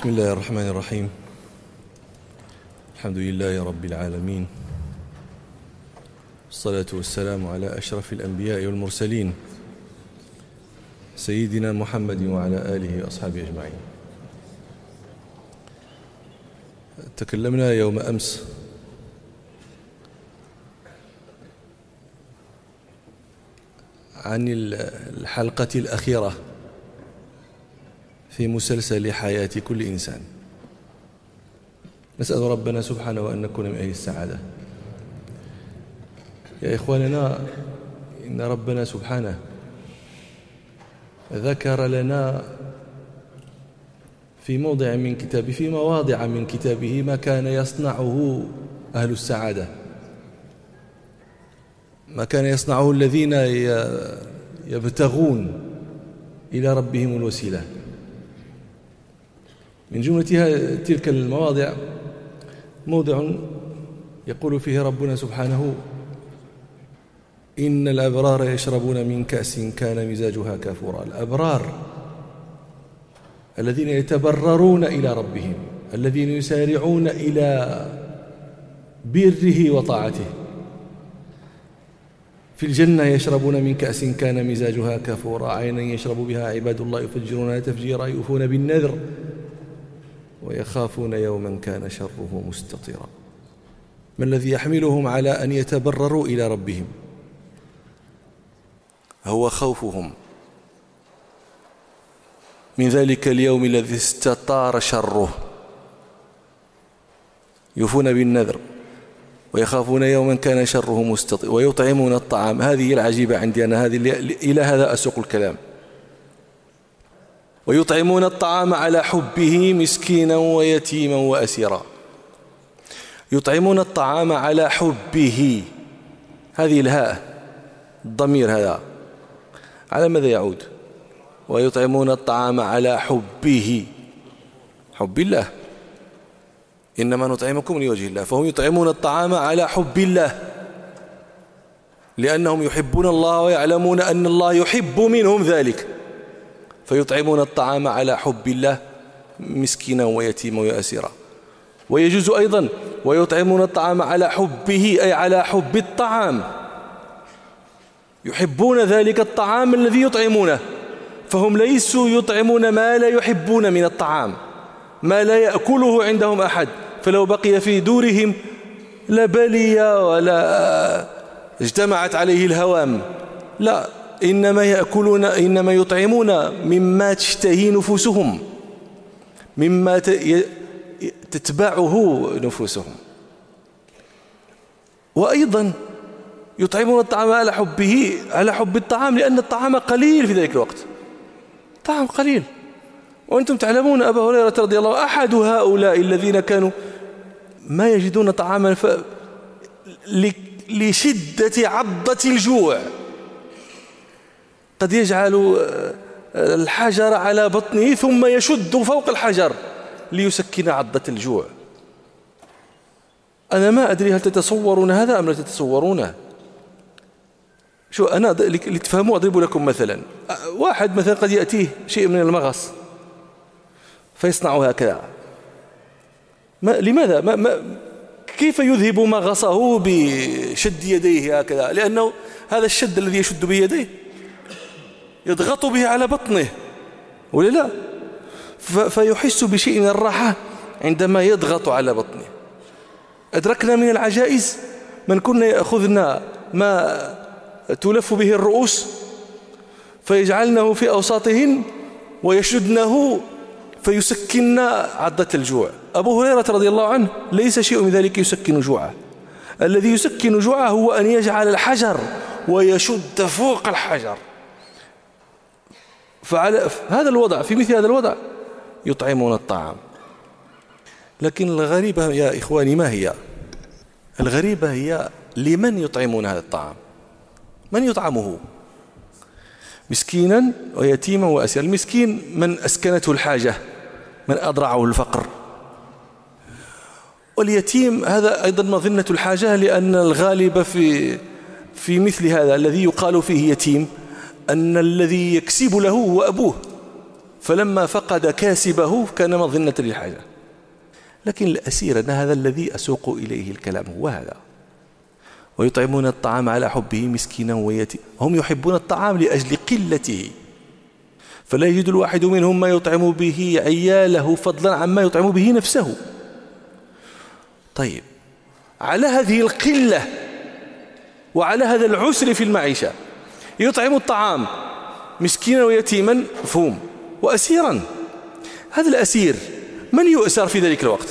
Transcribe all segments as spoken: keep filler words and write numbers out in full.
بسم الله الرحمن الرحيم. الحمد لله رب العالمين، الصلاة والسلام على أشرف الأنبياء والمرسلين سيدنا محمد وعلى آله وأصحابه أجمعين. تكلمنا يوم أمس عن الحلقة الأخيرة في مسلسل حياة كل إنسان. نسأل ربنا سبحانه أن نكون من أهل السعادة. يا إخواننا، إن ربنا سبحانه ذكر لنا في موضع من كتابه في مواضع من كتابه ما كان يصنعه أهل السعادة، ما كان يصنعه الذين يبتغون إلى ربهم الوسيلة. من جملتها تلك المواضع موضع يقول فيه ربنا سبحانه: إن الأبرار يشربون من كأس كان مزاجها كافورا. الأبرار الذين يتبررون إلى ربهم، الذين يسارعون إلى بره وطاعته، في الجنة يشربون من كأس كان مزاجها كافورا عينا يشرب بها عباد الله يفجرونها تفجيرا يؤفون بالنذر ويخافون يوما كان شره مستطيرا. ما الذي يحملهم على أن يتبرروا إلى ربهم؟ هو خوفهم من ذلك اليوم الذي استطار شره. يوفون بالنذر ويخافون يوما كان شره مستطيرا ويطعمون الطعام. هذه العجيبة عندي أنا، هذه إلى هذا أسوق الكلام. ويطعمون الطعام على حبه مسكينا ويتيما وأسيرا. يطعمون الطعام على حبه، هذه الهاء الضمير هذا على ماذا يعود؟ ويطعمون الطعام على حبه، حب الله، إنما نطعمكم لوجه الله. فهم يطعمون الطعام على حب الله لأنهم يحبون الله ويعلمون أن الله يحب منهم ذلك، فيطعمون الطعام على حب الله مسكينا ويتيما وأسيرا. ويجوز أيضا ويطعمون الطعام على حبه، أي على حب الطعام، يحبون ذلك الطعام الذي يطعمونه، فهم ليسوا يطعمون ما لا يحبون من الطعام، ما لا يأكله عندهم أحد، فلو بقي في دورهم لبلي ولا اجتمعت عليه الهوام، لا، إنما يأكلون إنما يطعمون مما تشتهي نفوسهم، مما تتبعه نفوسهم. وأيضا يطعمون الطعام على حبه، على حب الطعام، لأن الطعام قليل في ذلك الوقت، طعام قليل. وأنتم تعلمون أبا هريرة رضي الله عنه أحد هؤلاء الذين كانوا ما يجدون طعاما ف... لشدة عضة الجوع قد يجعل الحجر على بطنه ثم يشد فوق الحجر ليسكن عضة الجوع. أنا ما أدري هل تتصورون هذا أم لا تتصورونه؟ شو أنا لتفهموا أضرب لكم مثلا. واحد مثلا قد يأتيه شيء من المغص فيصنع هكذا. ما لماذا ما ما كيف يذهب مغصه بشد يديه هكذا؟ لأنه هذا الشد الذي يشد به يديه يضغط به على بطنه، ولا لا؟ فيحس بشيء من الراحة عندما يضغط على بطنه. أدركنا من العجائز من كنا يأخذنا ما تلف به الرؤوس فيجعلنه في أوساطهن ويشدنه فيسكن عضة الجوع. أبو هريرة رضي الله عنه ليس شيء من ذلك يسكن جوعه. الذي يسكن جوعه هو أن يجعل الحجر ويشد فوق الحجر. فعلى هذا الوضع، في مثل هذا الوضع يطعمون الطعام. لكن الغريبة يا إخواني ما هي؟ الغريبة هي لمن يطعمون هذا الطعام؟ من يطعمه؟ مسكينا ويتيما وأسيرا. المسكين من أسكنته الحاجة، من أضرعه الفقر. واليتيم هذا أيضا مظنة الحاجة، لأن الغالب في في مثل هذا الذي يقال فيه يتيم أن الذي يكسب له هو أبوه، فلما فقد كاسبه كان مظنة للحاجة. لكن الأسير أن هذا الذي أسوق إليه الكلام هو هذا. ويطعمون الطعام على حبه مسكينا ويتيما، هم يحبون الطعام لأجل قلته، فلا يجد الواحد منهم ما يطعم به عياله فضلا عما يطعم به نفسه. طيب، على هذه القلة وعلى هذا العسر في المعيشة يطعم الطعام مسكينا ويتيما مفهوم، وأسيرا. هذا الأسير من يؤسر في ذلك الوقت؟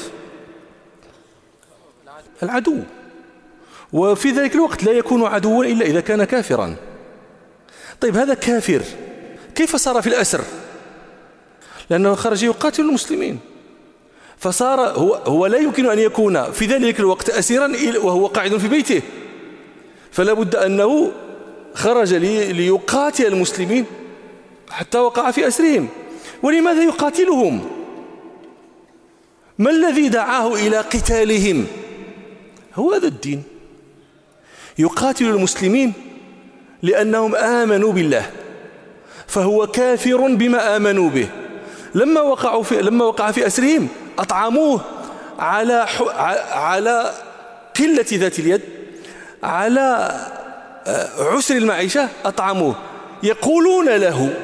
العدو، وفي ذلك الوقت لا يكون عدوا إلا إذا كان كافرا. طيب، هذا كافر كيف صار في الأسر؟ لأنه خرج يقاتل المسلمين، فصار هو, هو لا يمكن أن يكون في ذلك الوقت أسيرا وهو قاعد في بيته، فلا بد أنه خرج لي ليقاتل المسلمين حتى وقع في أسرهم. ولماذا يقاتلهم؟ ما الذي دعاه إلى قتالهم؟ هو هذا الدين. يقاتل المسلمين لأنهم آمنوا بالله، فهو كافر بما آمنوا به. لما وقعوا في لما وقع في أسرهم أطعموه على على قلة ذات اليد، على عسر المعيشة أطعموه. يقولون له: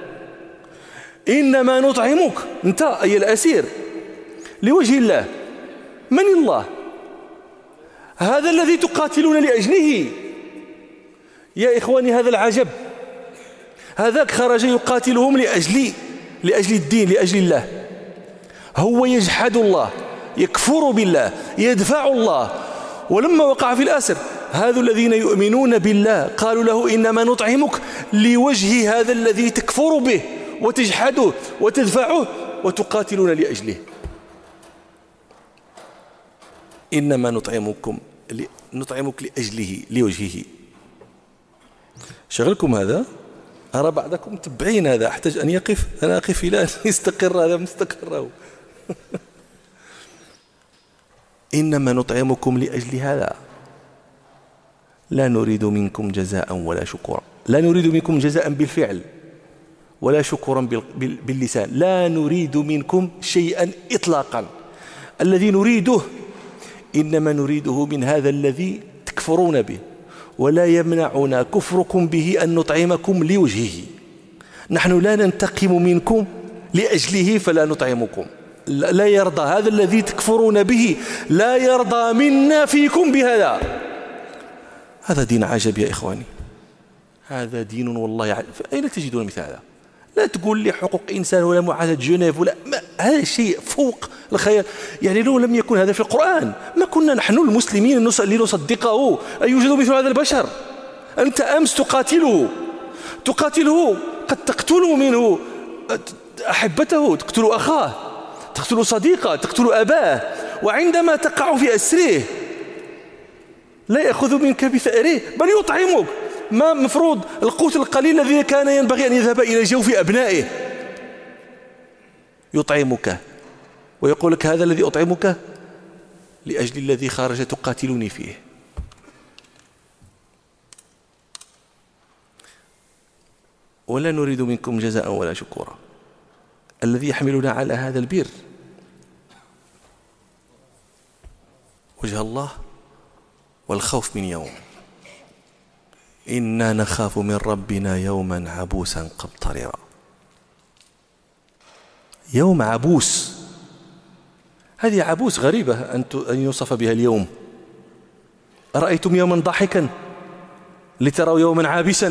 إنما نطعمك أنت أي الأسير لوجه الله. من الله؟ هذا الذي تقاتلون لأجله. يا إخواني، هذا العجب. هذاك خرج يقاتلهم لأجل لأجل الدين، لأجل الله. هو يجحد الله، يكفر بالله، يدفع الله. ولما وقع في الأسر هذا الذين يؤمنون بالله قالوا له: إنما نطعمك لوجه هذا الذي تكفر به وتجحده وتدفعه وتقاتلون لأجله. إنما نطعمكم نطعمك لأجله لوجهه. شغلكم هذا؟ أرى بعضكم متبعين هذا، أحتاج أن يقف، أنا أقف إلى أن يستقر هذا مستقره. إنما نطعمكم لأجل هذا، لا نريد منكم جزاء ولا شكورا. لا نريد منكم جزاء بالفعل ولا شكورا باللسان. لا نريد منكم شيئا إطلاقا. الذي نريده إنما نريده من هذا الذي تكفرون به، ولا يمنعنا كفركم به أن نطعمكم لوجهه. نحن لا ننتقم منكم لأجله فلا نطعمكم. لا يرضى هذا الذي تكفرون به، لا يرضى منا فيكم بهذا. هذا دين عجب يا إخواني، هذا دين والله عجب. أين تجدون مثل هذا؟ لا تقول لي حقوق إنسان ولا معاهدة جنيف ولا ما. هذا شيء فوق الخيال. يعني لو لم يكن هذا في القرآن ما كنا نحن المسلمين لنصدقه أن يوجد مثل هذا البشر. أنت أمس تقاتله تقاتله قد تقتل منه أحبته، تقتل أخاه، تقتل صديقه، تقتل أباه، وعندما تقع في أسره لا يأخذ منك بثأره بل يطعمك. ما مفروض القوت القليل الذي كان ينبغي أن يذهب إلى جوف أبنائه يطعمك، ويقول لك: هذا الذي أطعمك لأجل الذي خرج تقاتلني فيه. ولا نريد منكم جزاء ولا شكورا. الذي يحملنا على هذا البر وجه الله والخوف من يوم. إنا نخاف من ربنا يوما عبوسا قمطريرا. يوم عبوس، هذه عبوس غريبة أن يوصف بها اليوم. أرأيتم يوما ضاحكا لتروا يوما عابسا؟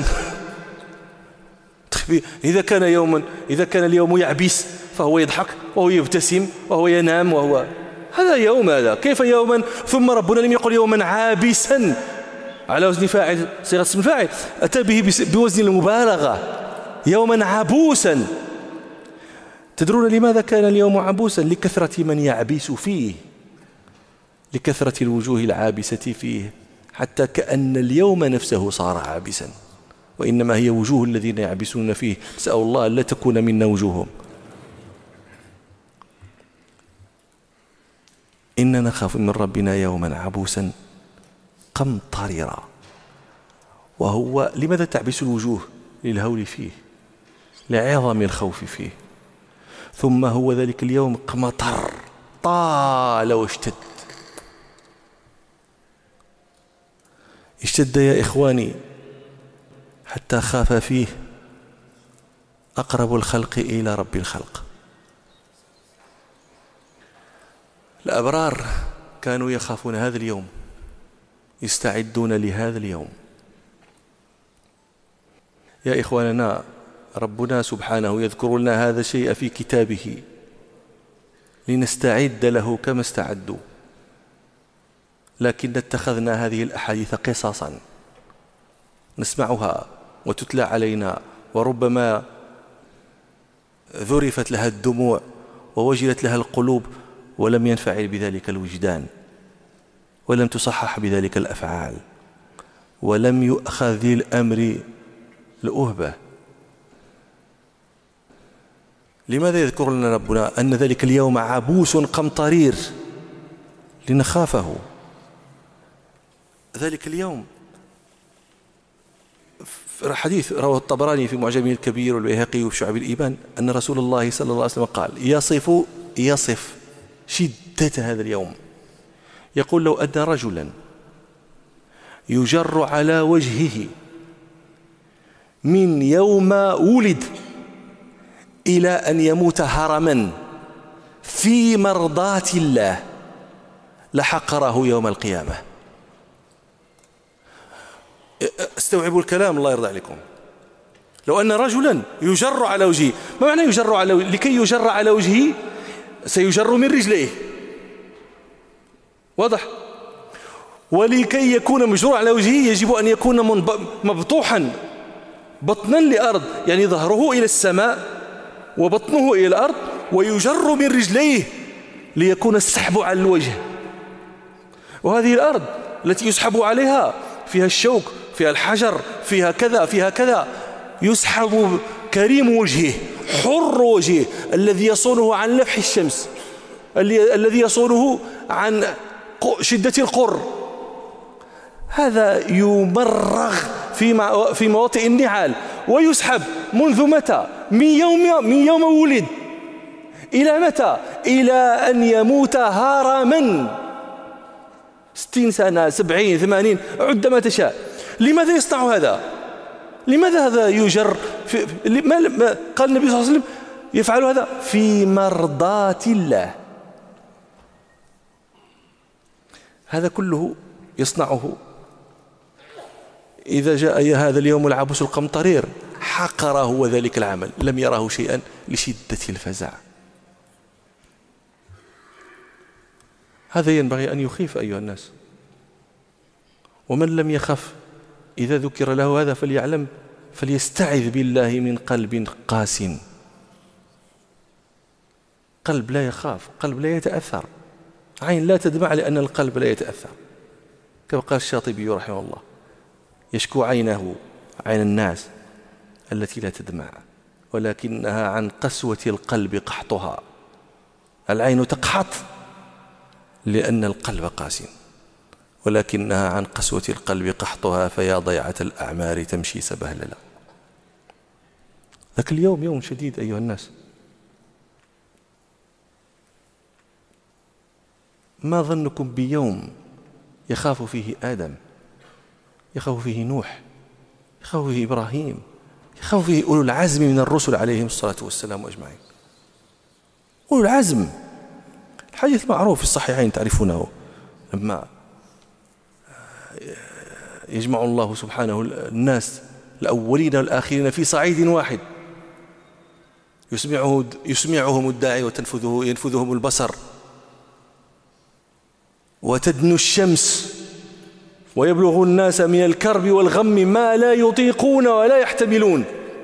إذا كان يوما إذا كان اليوم يعبس فهو يضحك وهو يبتسم وهو ينام، وهو هذا يوم. هذا كيف يوما؟ ثم ربنا لم يقل يوما عابسا على وزن فاعل، صيغة اسم الفاعل، أتى به بوزن المبالغة. يوما عبوسا. تدرون لماذا كان اليوم عبوسا؟ لكثرة من يعبس فيه، لكثرة الوجوه العابسة فيه، حتى كأن اليوم نفسه صار عابسا، وإنما هي وجوه الذين يعبسون فيه. نسأل الله ألا تكون منا وجوههم. إننا نخاف من ربنا يوما عبوسا قمطريرا. وهو لماذا تعبس الوجوه؟ للهول فيه، لعظم الخوف فيه. ثم هو ذلك اليوم قمطر طال واشتد. اشتد يا إخواني حتى خاف فيه أقرب الخلق إلى رب الخلق. الأبرار كانوا يخافون هذا اليوم، يستعدون لهذا اليوم. يا إخواننا، ربنا سبحانه يذكر لنا هذا الشيء في كتابه لنستعد له كما استعدوا، لكن اتخذنا هذه الأحاديث قصصا نسمعها وتتلى علينا، وربما ذرفت لها الدموع ووجلت لها القلوب، ولم ينفعل بذلك الوجدان، ولم تصحح بذلك الأفعال، ولم يؤخذ الأمر الأهبة. لماذا يذكر لنا ربنا أن ذلك اليوم عبوس قمطرير؟ لنخافه. ذلك اليوم حديث رواه الطبراني في معجمه الكبير والبيهقي وفي شعب الإيمان أن رسول الله صلى الله عليه وسلم قال يصف يصف شدة هذا اليوم، يقول لو أن رجلا يجر على وجهه من يوم ولد إلى أن يموت هرما في مرضاة الله لحقره يوم القيامة. استوعبوا الكلام الله يرضى عليكم. لو أن رجلا يجر على وجهه، ما معنى يجر على وجهه؟ لكي يجر على وجهه سيجر من رجليه، واضح؟ ولكي يكون مجرور على وجهه يجب أن يكون مبطوحا بطنا لأرض، يعني ظهره إلى السماء وبطنه إلى الأرض، ويجر من رجليه ليكون السحب على الوجه. وهذه الأرض التي يسحب عليها فيها الشوك، فيها الحجر، فيها كذا فيها كذا، يسحب كريم وجهه حر وجهه الذي يصونه عن لفح الشمس، الذي يصونه عن شدة القر، هذا يمرغ في في مواطئ النعال ويسحب منذ متى؟ من يوم من يوم ولد إلى متى؟ إلى أن يموت هرما، ستين سنة، سبعين، ثمانين، عد ما تشاء. لماذا يصنع هذا؟ لماذا هذا يجر في ما قال النبي صلى الله عليه وسلم يفعل هذا في مرضاة الله؟ هذا كله يصنعه إذا جاء هذا اليوم العبوس القمطرير حقره وذلك العمل، لم يره شيئا لشدة الفزع. هذا ينبغي أن يخيف أيها الناس. ومن لم يخف إذا ذكر له هذا فليعلم فليستعذ بالله من قلب قاس، قلب لا يخاف، قلب لا يتأثر، عين لا تدمع لأن القلب لا يتأثر. كما قال الشاطبي رحمه الله يشكو عينه عين الناس التي لا تدمع ولكنها عن قسوة القلب قحطها. العين تقحط لأن القلب قاس، ولكنها عن قسوة القلب قحطها، فيا ضيعة الأعمار تمشي سبهللا. ذاك اليوم يوم شديد أيها الناس. ما ظنكم بيوم يخاف فيه آدم، يخاف فيه نوح، يخاف فيه إبراهيم، يخاف فيه أولو العزم من الرسل عليهم الصلاة والسلام أجمعين. أولو العزم، الحديث معروف في الصحيحين تعرفونه، لما يجمع الله سبحانه الناس الأولين والآخرين في صعيد واحد، يسمعه يسمعهم الداعي وتنفذه ينفذهم البصر، وتدنو الشمس ويبلغ الناس من الكرب والغم ما لا يطيقون ولا يحتملون،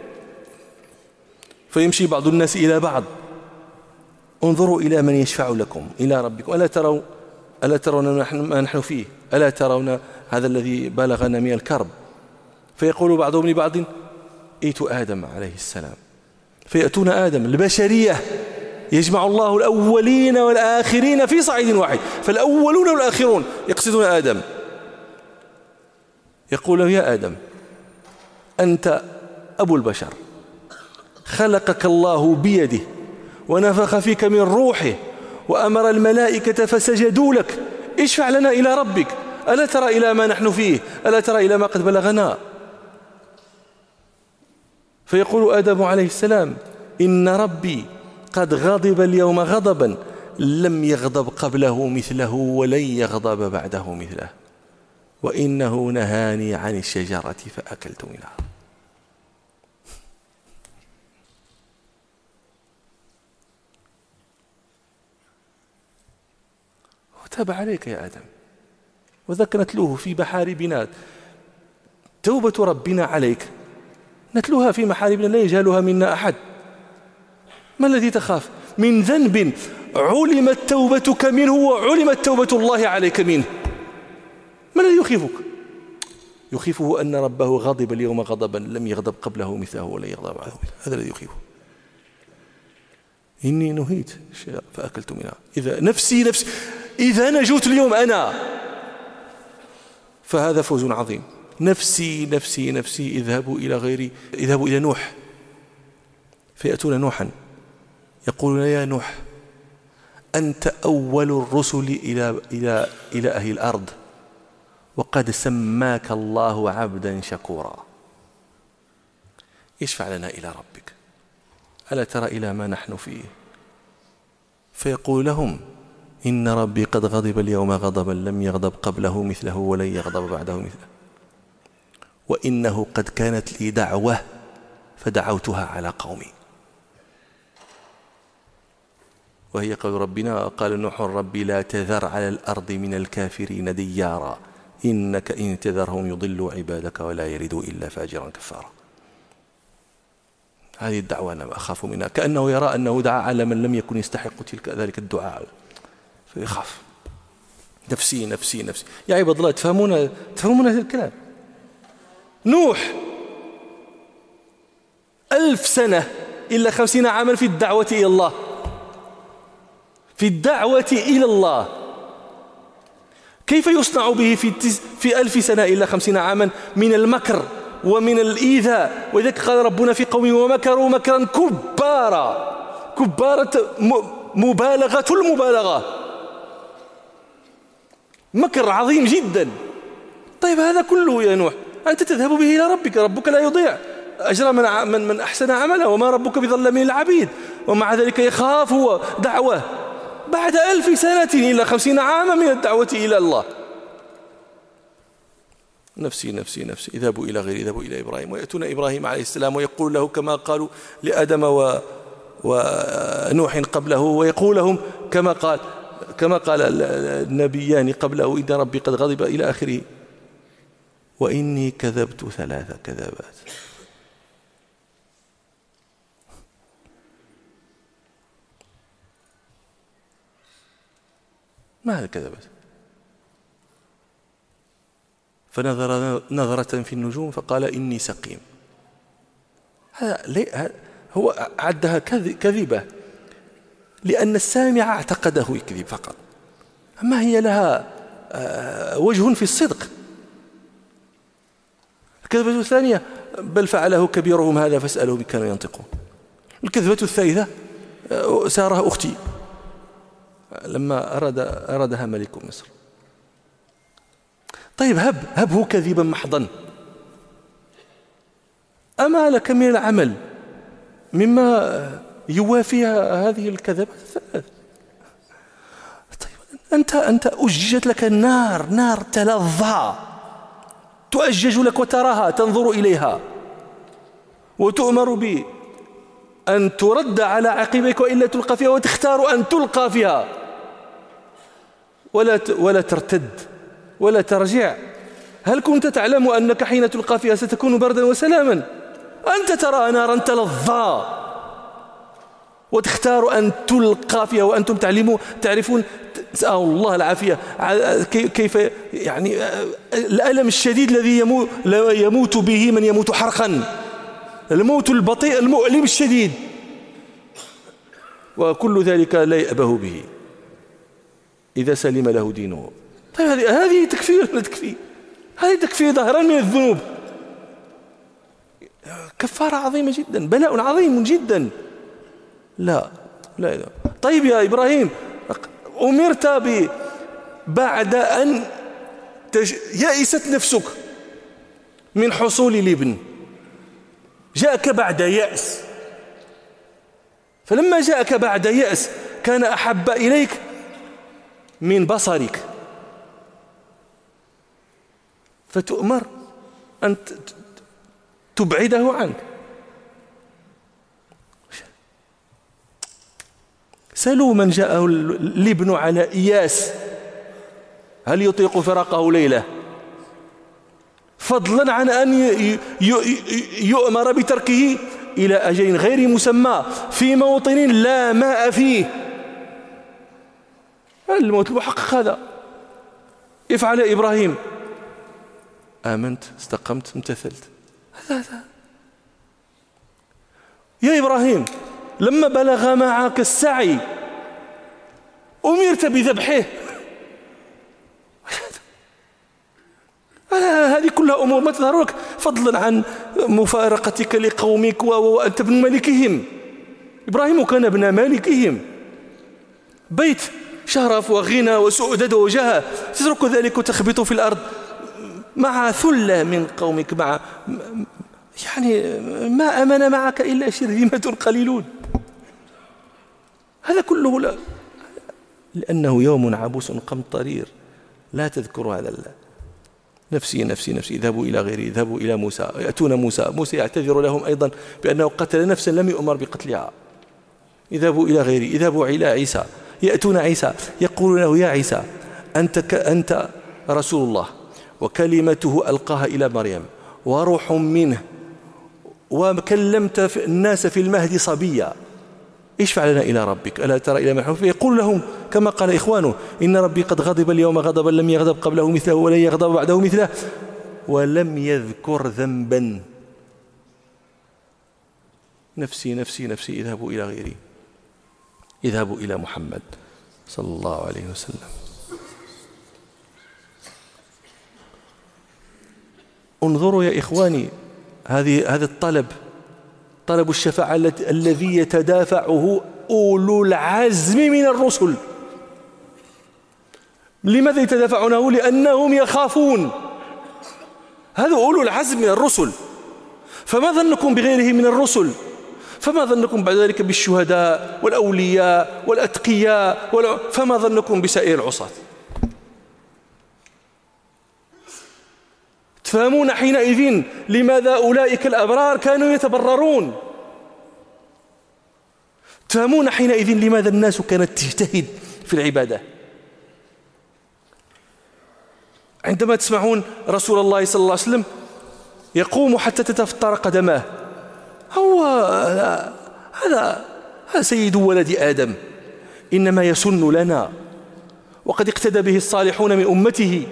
فيمشي بعض الناس إلى بعض انظروا إلى من يشفع لكم إلى ربكم، ألا تروا ألا ترون ما نحن فيه، ألا ترون هذا الذي بلغنا من الكرب. فيقول بعضهم لبعض ائتوا آدم عليه السلام، فيأتون آدم البشرية، يجمع الله الأولين والآخرين في صعيد واحد، فالأولون والآخرون يقصدون آدم، يقول له يا آدم أنت أبو البشر، خلقك الله بيده ونفخ فيك من روحه وأمر الملائكة فسجدوا لك، اشفع لنا إلى ربك، ألا ترى إلى ما نحن فيه، ألا ترى إلى ما قد بلغنا. فيقول آدم عليه السلام: إن ربي قد غضب اليوم غضبا لم يغضب قبله مثله ولن يغضب بعده مثله، وإنه نهاني عن الشجرة فأكلت منها. وتاب عليك يا آدم، وذاك نتلوه في محاربنا، توبة ربنا عليك نتلوها في محاربنا لا يجهلها منا أحد. ما الذي تخاف من ذنب علمت توبتك منه وعلمت توبة الله عليك منه؟ ما الذي يخيفك؟ يخيفه أن ربه غضب اليوم غضبا لم يغضب قبله مثله ولا يغضب بعده مثله، هذا الذي يخيفه. إني نهيت فأكلت منها. إذا نفسي نفسي إذا نجوت اليوم أنا فهذا فوز عظيم. نفسي نفسي نفسي اذهبوا إلى غيري، اذهبوا إلى نوح فيأتون نوحا يقولون: يا نوح أنت أول الرسل إلى إلى إلى أهل الأرض، وقد سماك الله عبدا شكورا، اشفع لنا إلى ربك، ألا ترى إلى ما نحن فيه؟ فيقول لهم: إن ربي قد غضب اليوم غضبا لم يغضب قبله مثله ولن يغضب بعده مثله، وإنه قد كانت لي دعوة فدعوتها على قومي. وهي قول ربنا: قال نوح ربي لا تذر على الأرض من الكافرين ديارا إنك إن تذرهم يضلوا عبادك ولا يلدوا إلا فاجرا كفارا. هذه الدعوة أنا أخاف منها، كأنه يرى أنه دعا على من لم يكن يستحق تلك ذلك الدعاء فيخاف. نفسي نفسي نفسي. يا عباد الله، تفهمون تفهمون هذا الكلام؟ نوح ألف سنة إلا خمسين عاما في الدعوة إلى الله، في الدعوة إلى الله. كيف يصنع به في في ألف سنة إلا خمسين عاما من المكر ومن الإيذاء؟ وذلك قال ربنا في قومه: ومكروا مكرا كبارا. كبارة مبالغة المبالغة، مكر عظيم جدا. طيب هذا كله يا نوح أنت تذهب به إلى ربك، ربك لا يضيع أجر من من من أحسن عملا، وما ربك بظلام للعبيد. ومع ذلك يخاف هو دعوة بعد ألف سنة إلى خمسين عاما من الدعوة إلى الله. نفسي نفسي نفسي. اذهبوا إلى غير اذهبوا إلى إبراهيم. ويأتون إبراهيم عليه السلام ويقول له كما قالوا لآدم و ونوح قبله، ويقول لهم كما قال كما قال النبيان قبله: إن ربي قد غضب إلى آخره، وإني كذبت ثلاث كذبات. ما هذه الكذبات؟ فنظر نظرة في النجوم فقال: إني سقيم. هذا هو عدها كذبة لأن السامع اعتقده يكذب فقط، أما هي لها وجه في الصدق. الكذبة الثانية: بل فعله كبيرهم هذا فاسألوا بما كانوا ينطقون. الكذبة الثالثة: سارها أختي لما أراد أرادها ملك مصر. طيب هب هبه كذبا محضا، أما لك من العمل مما يوافي هذه الكذبات الثلاث؟ طيب أنت أنت أججت لك النار، نار تلظى تؤجج لك وتراها تنظر إليها، وتؤمر بأن ترد على عقبيك وإلا تلقى فيها، وتختار أن تلقى فيها ولا ولا ترتد ولا ترجع. هل كنت تعلم أنك حين تلقى فيها ستكون بردا وسلاما؟ أنت ترى نارا تلظى وتختار أن تلقى فيها، وأنتم تعلمون تعرفون نسأل الله العافية كيف يعني الألم الشديد الذي يموت, يموت به من يموت حرقا، الموت البطيء المؤلم الشديد، وكل ذلك لا يأبه به إذا سلم له دينه. طيب هذه تكفي ولا تكفي؟ هذه تكفي ظهرا من الذنوب، كفارة عظيمة جدا، بلاء عظيم جدا. لا لا لا. طيب يا إبراهيم، أمرت ب بعد أن تج... يأست نفسك من حصول الابن، جاءك بعد يأس، فلما جاءك بعد يأس كان أحب إليك من بصرك، فتؤمر أن تبعده عنك. سألوا من جاءه الابن على إياس هل يطيق فراقه ليلة، فضلا عن أن يؤمر بتركه إلى أجل غير مسمى في موطن لا ماء فيه. الموت المحقق هذا. افعل يا إبراهيم، آمنت، استقمت، امتثلت. هذا هذا يا إبراهيم، لما بلغ معك السعي أمرت بذبحه. هذه كلها أمور ما تظهر لك، فضلا عن مفارقتك لقومك وأنت ابن ملكهم. إبراهيم كان ابن ملكهم، بيت شرف وغنى وسؤدد وجاه، تترك ذلك وتخبط في الأرض مع ثلة من قومك، مع يعني ما أمن معك إلا شرذمة قليلون. هذا كله لا، لأنه يوم عبوس قمطرير، لا تذكر هذا الله. نفسي نفسي نفسي، اذهبوا إلى غيري، اذهبوا إلى موسى، يأتون موسى، موسى يعتذر لهم أيضا بأنه قتل نفسا لم يؤمر بقتلها. اذهبوا إلى غيري، اذهبوا إلى عيسى، يأتون عيسى يقولون له يا عيسى أنت, ك... أنت رسول الله وكلمته ألقاها إلى مريم وروح منه وكلمت الناس في المهد صبيا، اشفع لنا إلى ربك ألا ترى إلى ما حوله. يقول لهم كما قال إخوانه إن ربي قد غضب اليوم غضبا لم يغضب قبله مثله ولن يغضب بعده مثله، ولم يذكر ذنبا. نفسي نفسي نفسي، اذهبوا إلى غيري، اذهبوا إلى محمد صلى الله عليه وسلم. انظروا يا إخواني، هذه هذا الطلب، طلب الشفاعة الذي يتدافعه أولو العزم من الرسل. لماذا يتدافعونه؟ لأنهم يخافون. هذا أولو العزم من الرسل، فما ظنكم بغيره من الرسل؟ فما ظنكم بعد ذلك بالشهداء والأولياء والأتقياء، فما ظنكم بسائر العصاة؟ تفهمون حينئذ لماذا أولئك الأبرار كانوا يتبررون. تفهمون حينئذ لماذا الناس كانت تجتهد في العبادة. عندما تسمعون رسول الله صلى الله عليه وسلم يقوم حتى تتفطر قدماه، هو هذا هذا سيد ولد آدم، إنما يسن لنا، وقد اقتدى به الصالحون من أمته،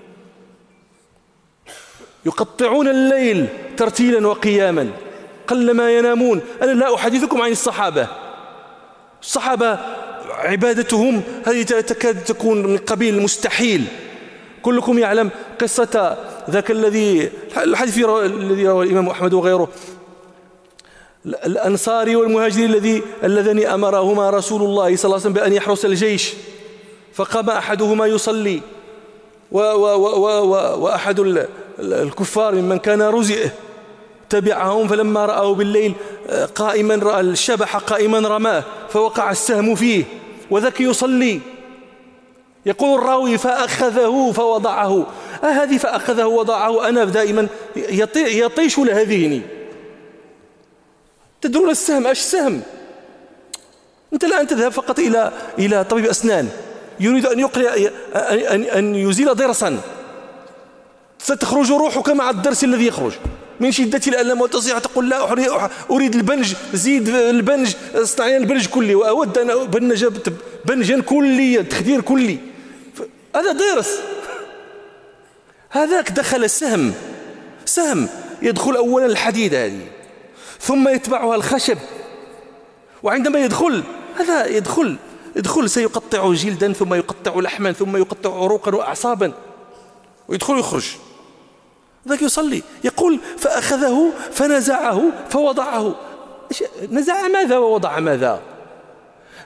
يقطعون الليل ترتيلا وقياما، قلما ينامون. أنا لا أحدثكم عن الصحابة، الصحابة عبادتهم هذه تكاد تكون من قبيل المستحيل. كلكم يعلم قصة ذاك الذي الحديث الذي رواه الإمام أحمد وغيره، الأنصاري والمهاجري الذي اللذان أمرهما رسول الله صلى الله عليه وسلم بأن يحرس الجيش، فقام أحدهما يصلي و و و و وأحد الكفار ممن كان رزئه تبعهم، فلما رأوا بالليل قائما رأى الشبح قائما رماه فوقع السهم فيه وذاك يصلي. يقول الراوي فأخذه فوضعه. آه هذه فأخذه وضعه أنا دائما يطي يطيش لهذهني. تدرون السهم ايش السهم؟ أنت الآن تذهب فقط إلى إلى طبيب أسنان يريد أن يقلع أن أن يزيل ضرسا، ستخرج روحك مع الضرس الذي يخرج من شدة الألم وتصيح تقول لا أريد البنج، زيد البنج، اصنع البنج كلي، وأود أن أبنج بنجا كليا، تخدير كلي. هذا ضرس. هذاك دخل السهم، سهم يدخل أولا الحديد هذه ثم يتبعها الخشب، وعندما يدخل هذا يدخل يدخل سيقطع جلدا ثم يقطع لحما ثم يقطع عروقا وأعصابا ويدخل يخرج. ذاك يصلي يقول فأخذه فنزعه فوضعه. نزع ماذا ووضع ماذا؟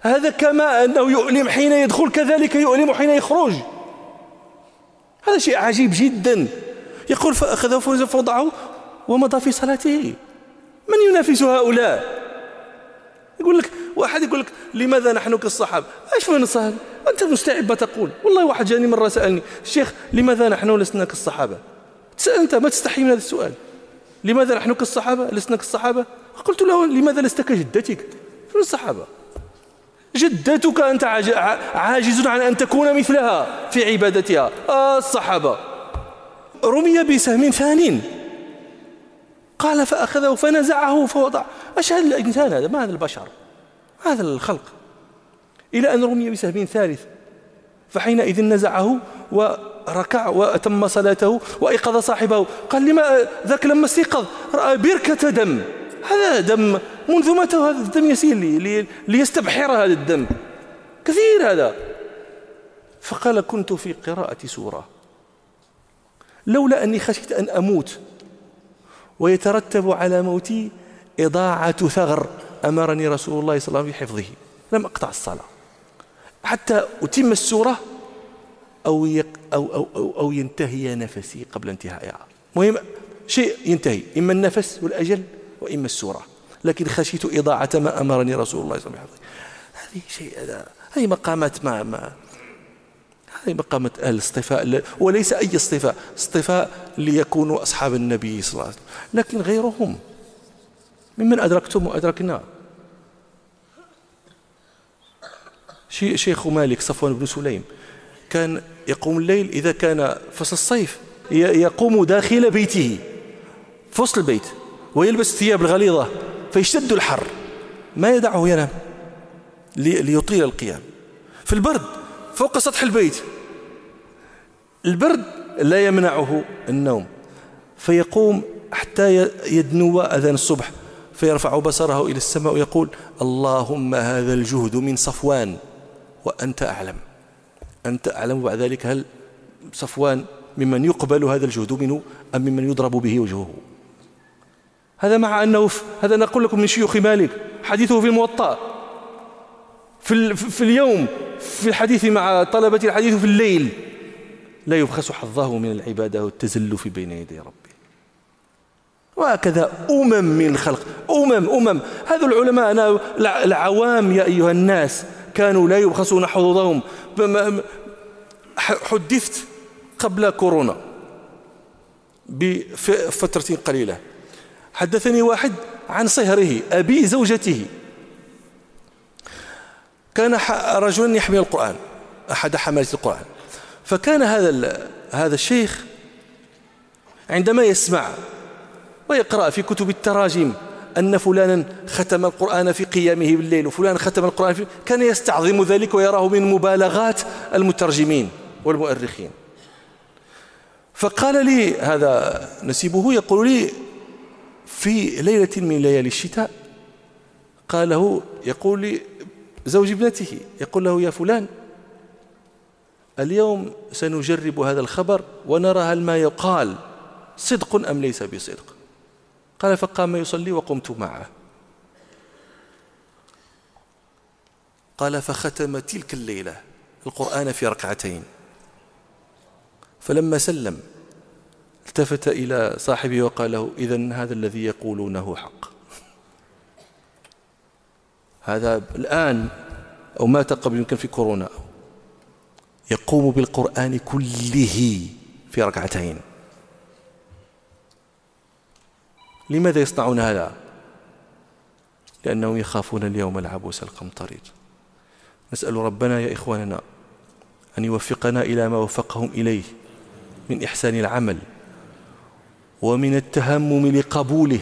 هذا كما أنه يؤلم حين يدخل كذلك يؤلم حين يخرج. هذا شيء عجيب جدا. يقول فأخذه فوضعه ومضى في صلاته. من ينافس هؤلاء؟ يقول لك واحد يقول لك لماذا نحن كالصحابة؟ ايش من صار؟ انت مستعب ما تقول. والله واحد جاني مرة سألني الشيخ لماذا نحن لسنا كالصحابة؟ انت ما تستحي من هذا السؤال. لماذا نحن كالصحابة لسنا كالصحابة؟ قلت له لماذا لست كجدتك؟ من الصحابة جدتك أنت عاجز عن أن تكون مثلها في عبادتها. آه الصحابة رمي بسهم ثانٍ قال فأخذه فنزعه فوضع. ايش هذا الإنسان هذا؟ ما هذا البشر، هذا الخلق. إلى أن رمي بسهم ثالث فحينئذ نزعه وركع وأتم صلاته وأيقظ صاحبه. قال لما ذاك لما استيقظ رأى بركة دم. هذا دم منذ متى هذا الدم يسيل لي ليستبحر هذا الدم كثير هذا. فقال كنت في قراءة سورة لولا أني خشيت أن أموت ويترتب على موتي إضاعة ثغر أمرني رسول الله صلى الله عليه وسلم بحفظه لم أقطع الصلاة حتى أتم السورة أو, يق أو, أو, أو, أو ينتهي نفسي قبل انتهائها. مهم شيء ينتهي، إما النفس والأجل وإما السورة، لكن خشيت إضاعة ما أمرني رسول الله صلى الله عليه وسلم. هذه شيء هذا هذه مقامات ما ما هذه مقامات أهل الاصطفاء، وليس أي اصطفاء، اصطفاء ليكونوا أصحاب النبي صلى الله عليه وسلم، لكن غيرهم ممن أدركتم وأدركنا. شيخ مالك صفوان بن سليم كان يقوم الليل إذا كان فصل الصيف يقوم داخل بيته فصل البيت ويلبس الثياب الغليظة فيشتد الحر ما يدعه ينام ليطيل القيام. في البرد فوق سطح البيت البرد لا يمنعه النوم فيقوم حتى يدنو أذان الصبح فيرفع بصره إلى السماء ويقول اللهم هذا الجهد من صفوان وأنت أعلم، أنت أعلم. بعد ذلك هل صفوان ممن يقبل هذا الجهد منه أم ممن يضرب به وجهه؟ هذا مع أنه هذا نقول لكم من شيوخ مالك، حديثه في الموطأ في, في اليوم، في الحديث مع طلبة الحديث في الليل، لا يبخس حظه من العبادة والتزلف بين يدي ربه. وهكذا أمم من الخلق، أمم أمم هذا العلماء أنا العوام يا أيها الناس كانوا لا يبخسون حظوظهم. حدثت قبل كورونا بفترة قليلة حدثني واحد عن صهره أبي زوجته، كان رجلا يحمل القرآن أحد حملة القرآن، فكان هذا هذا الشيخ عندما يسمع ويقرأ في كتب التراجم أن فلانا ختم القرآن في قيامه بالليل وفلان ختم القرآن في... كان يستعظم ذلك ويراه من مبالغات المترجمين والمؤرخين. فقال لي هذا نسيبه يقول لي في ليلة من ليالي الشتاء قال له يقول لي زوج ابنته يقول له يا فلان اليوم سنجرب هذا الخبر ونرى هل ما يقال صدق أم ليس بصدق. قال فقام يصلي وقمت معه. قال فختم تلك الليلة القرآن في ركعتين، فلما سلم التفت إلى صاحبه وقال له إذن هذا الذي يقولونه حق. هذا الآن أو مات قبل يمكن في كورونا يقوم بالقرآن كله في ركعتين. لماذا يصنعون هذا؟ لأنهم يخافون اليوم العبوس القمطرير. نسأل ربنا يا إخواننا أن يوفقنا إلى ما وفقهم إليه من إحسان العمل ومن التهمم لقبوله.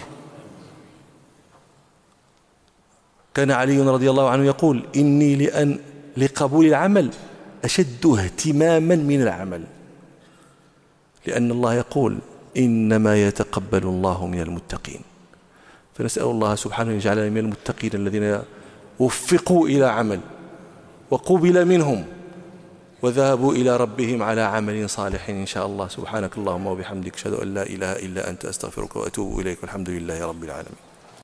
كان علي رضي الله عنه يقول إني لأن لقبول العمل أشد اهتماما من العمل، لأن الله يقول إنما يتقبل الله من المتقين. فنسأل الله سبحانه يجعلنا من المتقين الذين وفقوا إلى عمل وقبل منهم وذهبوا إلى ربهم على عمل صالح إن شاء الله. سبحانك اللهم وبحمدك أشهد أن لا إله إلا أنت أستغفرك وأتوب إليك والحمد لله رب العالمين.